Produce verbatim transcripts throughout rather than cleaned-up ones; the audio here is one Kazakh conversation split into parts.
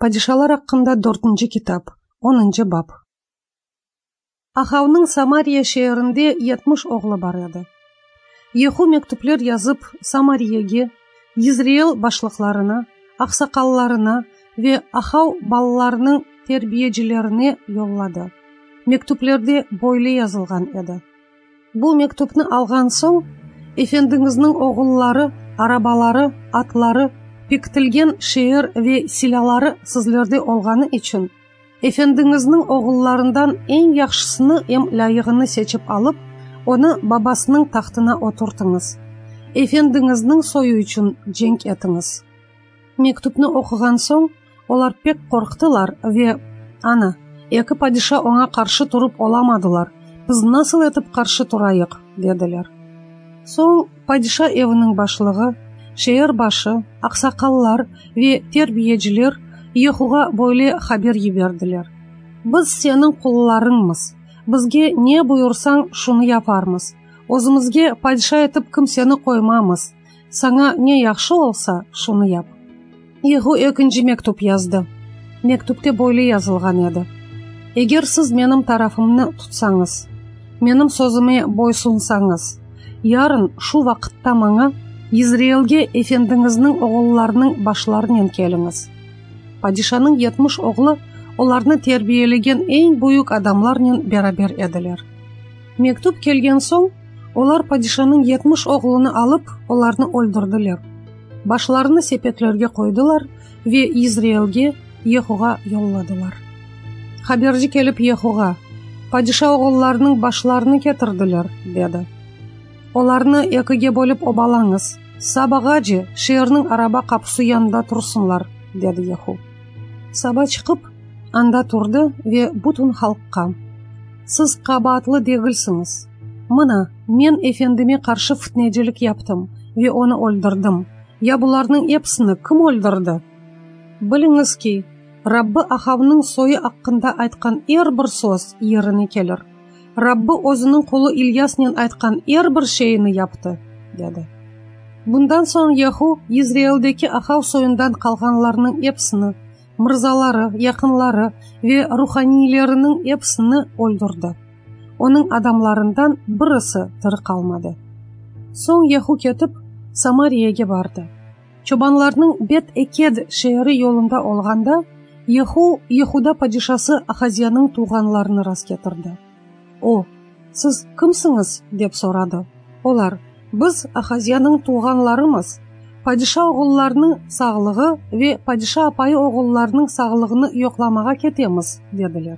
Падишалар хакында төртүнчү китап, онунчу бап. Ахавның Самария шээринде жетимиш оглу бар еді. Еху мектуплер язып Самарияге, Израил башлыкларына, аксакалларына ве Ахав балаларының тербиежилерине жоллады. Мектуплерде бойлы язылган еді. Бу мектупны алган соң, Эфендиңиздин оғуллары, арабалары, атлары, пектилген шеер ве силалары сизлерде олганы үчүн, Эфендиңиздин оғулларындан эң жакшысыны эм лайыгыны сечип алып, оны бабасының тахтына отуртыңыз. Эфендиңиздин сою үчүн жеңк этиңиз. Мектупны окуган соң, олар пек корктулар ве ана, эки падиша оңа каршы туруп оламадылар. Біз насыл этип каршы турайык, дедилер. Соң падиша эвинин башлыгы, шеер башы, аксакаллар ве тербиежилер Ехуга бойлы хабер жибердилер. Біз сенин кулларыңмыз. Бизге не буйурсаң, шуну япармыз. Өзүмүзге падиша этип ким сени коймамыз. Саңа не жакшы болса, шуну яп. Еху экинчи мектуп язды. Мектупте бойлы язылган эди. Эгер сиз менин тарафымны тутсаңыз, менин сөзүмө бойсунсаңыз, ярын шу вакытта мага Израилге Эфендиңиздин оголларынын башларынан келиңиз. Падишанын жетимиш оглу оларны тербиелеген эң буюк адамларнын берабер эдилер. Мектуп келген соң, олар падишанын жетимиш оглуну алып, оларны өлдүрдүлөр. Башларыны сепетлерге койдулар ве Израилге Ехуга жолладылар. Хаберчи келип Ехуга, падиша оголларынын башларыны кетирдилер, деди. Оларны экиге бөлүп обалаңыз. Сабагажы шеернин араба капысы янында турсунлар, деди Еху. Саба чыгып, анда турду ве бутун халкка: сиз кабатлы дегилсиңиз. Мына, мен Эфендиме каршы фитнежилик яптым ве оны өлдүрдүм. Я буларнын эпсини ким өлдүрдү? Билиңиз ки, Раббы Ахавның сою акында айткан эр бир сөз ерине келер. Раббы өзүнүн кулу Ильяснен айткан эр бир шейини япты, деди. Bundan soň Еху Израилдеки Ахав союндан калганларнын эпсини, мырзалары, якынлары ве руханийлеринин эпсини өлдүрдү. Онун адамларындан бирisi тирі калмады. Соң Еху кетип Самарияге барды. Чобанларнын бет экед шеери жолунда олганда, Еху Ехуда падишасы Ахазиянын тууганларыны раз кетирди. О, сиз кимсиңиз? Деп сурады. Олар: біз Ахазиянын тууганларымыз. Падиша оголларынын саглыгы ве падиша апайы оголларынын саглыгыны жокламага кетемиз, дедилер.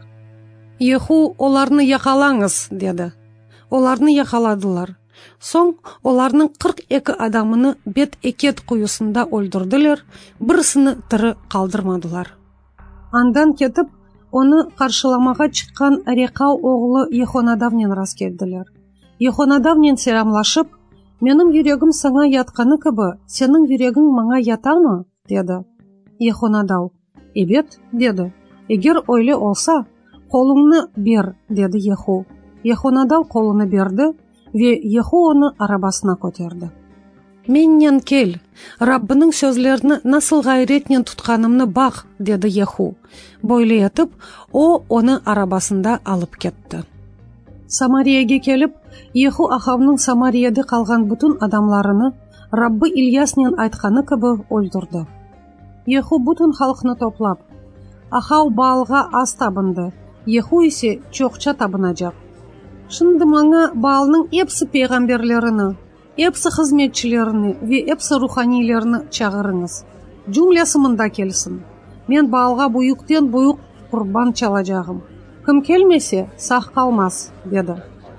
Еху оларны якалаңыз, деди. Оларны якаладылар. Соң оларнын кырк эки адамыны бет экет куюсунда өлдүрдүлөр, бирисини тирі калдырмадылар. Андан кетип, оны каршыламага чыккан Рекау оглу Ехонадавнен раз келдилер. Ехонадавнен серамлашып: менин жүрөгүм саңа ятканы кыбы, сенин жүрөгүң мага ятамы? Деди. Ехонадав: эбет, деди. Эгер ойлы олса, колуңны бер, деди Еху. Ехонадав колуну берди ве Еху оны арабасына көтерди. Меннен кел, Раббынын сөзлерини насыл гайретнен тутканымны бак, деди Еху. Бойлы этип, о оны арабасында алып кетти. Самарияге келип, Еху Ахавның Самарияда калган бутун адамларыны Раббы Ильяснен айтканы кыбы өлдүрдү. Еху бутун халкны топлап, Ахав Баалга аз табынды, Еху исе чокча табынажак. Шынды маңа Баалнын эпси пейгамберлерини, эпси хизметчилерини ве эпси руханийлерини чагырыңыз. Жумлясы мында келсин. Мен Баалга буюктен буюк курбан чалажагым. Ким келмесе, сак калмас, деди.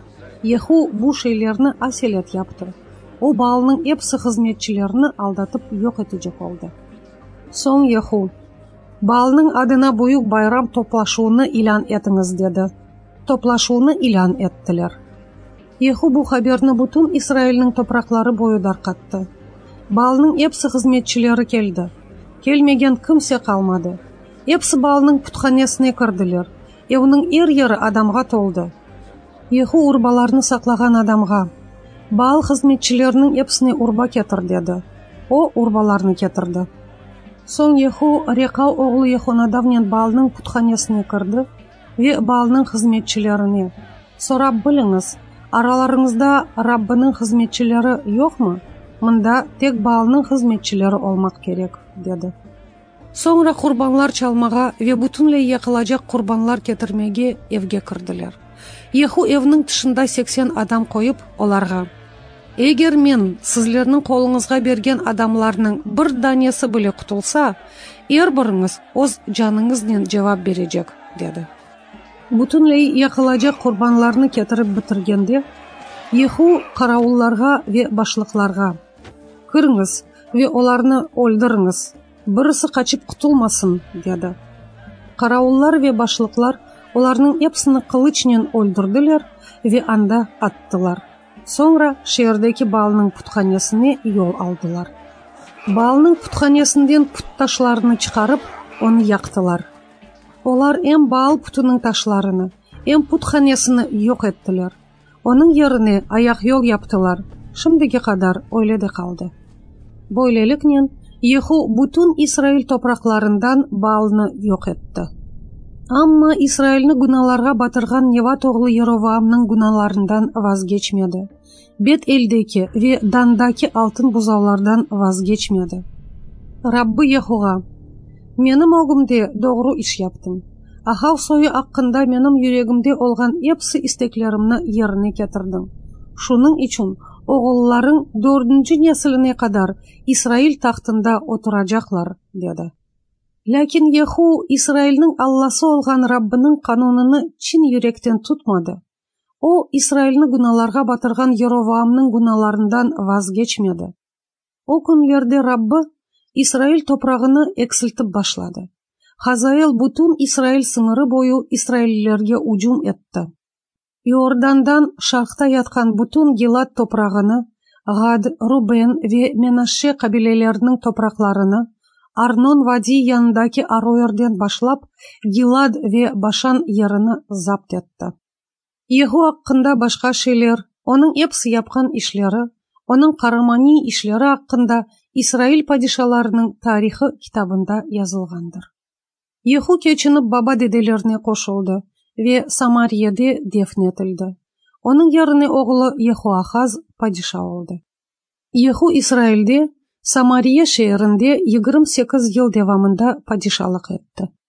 Еху бу шейлерни аселет япты. О Баалнын эпси хизметчилерини алдатып жок этежек болду. Соң Еху: Баалнын адына буюк байрам топлашууну илан этиңиз, деди. Топлашууну илан эттилер. Еху бу хаберни бутун Исраилнин топраклары бою даркатты. Баалнын эпси хизметчилери келди. Келмеген кимсе калмады. Эпси Баалнын путханесине кирдилер. Эвнин эр-ери адамга толду. Еху урбаларны саклаган адамга: Баал хизметчилеринин эпсине урба кетир, деди. О урбаларны кетирди. Соң Еху Рекау оğlu Ехонадавнен Баалның путханесіне кірді ве Баалның хызметчілеріне: «Сорап біліңіз, араларыңызда Раббының хызметчілері yok mu? Мында тек Баалның хызметчілері olmak керек», деді. Соңра құрбанлар чалмаға ве бүтінлей якылажақ құрбанлар кетірмеге евге кірділер. Еху евнің тышында сексен адам қойып, оларға: «Егер мен сізлердің қолыңызға берген адамларының бір данесі біле құтылса, ер біріңіз оз жаныңызден жауап бережек», деді. Бүтінлей якылажақ құрбанларны кетіріп бітіргенде, Еху қарауылларға ве башлықларға: «Кіріңіз ве оларны өлдіріңіз, бірісі қачып құтылмасын», деді. Қарауыллар ве башлықлар оларның епсіні қылычнен өлдірділер ве анда аттылар. Соңра шердеки Баалның путханесіне yol алдылар. Баалның путханесінден пут ташларыны чықарып, оны яқтылар. Олар ем Баал путының ташларыны, ем путханесіні yok еттілер. Оның yerine аяқ yol яптылар. Şimdiki kadar öyle de kaldı. Böylelikle Еху bütün İsrail topraklarından Baalны yok etti. Ama İsrailni günalarga batırgan Nevat oğlu Yerovoamның günalarından vazgeçmedi. Bet eldeki ve Dandaki altın buzavlardan vazgeçmedi. Rabbi Yehuga: «Menim ogumde doğru iş yaptım. Ahav soyu hakkında menim yüreğimde olgan hepsi isteklerimni yerine getirdim. Şunun için oğulların dördüncü nesline kadar İsrail tahtında oturacaklar», dedi. Lakin Еху İsrail'nin Allah'sı olgan Rabbinin kanununu çin yürekten tutmadı. O İsrail'ni günalarga batırgan Yerovoamның günalarından vazgeçmedi. O günlerde Rabbi İsrail toprağını eksiltip başladı. Hazael bütün İsrail sınırı boyu İsraillilerge ucum etti. Yordandan şarkta yatkan bütün Gilad toprağını, Gad, Ruben ve Menashe kabilelerinin topraklarını, Arnon Vadi yanındaki Aroer'den başlap Gilad ve Başan yerini zapt etti. Еху hakkında başka şeyler, onun hepsi yapkan işleri, onun karamani işleri hakkında İsrail padişalarının tarihi kitabında yazılgandır. Еху keçinip baba dedelerine koşuldu ve Samariyede defnetildi. Onun yerine oğlu Yehoahaz padişah oldu. Еху İsrail'de Samariya şehrinde yigirma sekiz yıl devamında padişahlık etti.